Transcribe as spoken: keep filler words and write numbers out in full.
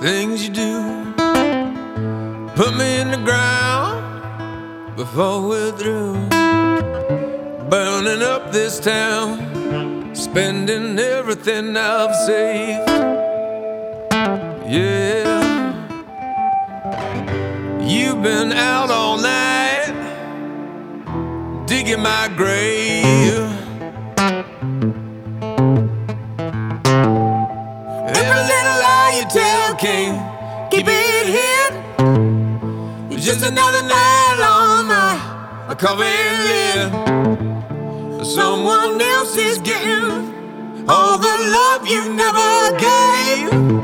things you do. Put me in the ground before we're through. Burning up this town, spending everything I've saved. Yeah, you've been out all night digging my grave. Every little lie you tell can't keep it hid. It's just another nail on my coffin lid. Someone else is getting all the love you never gave.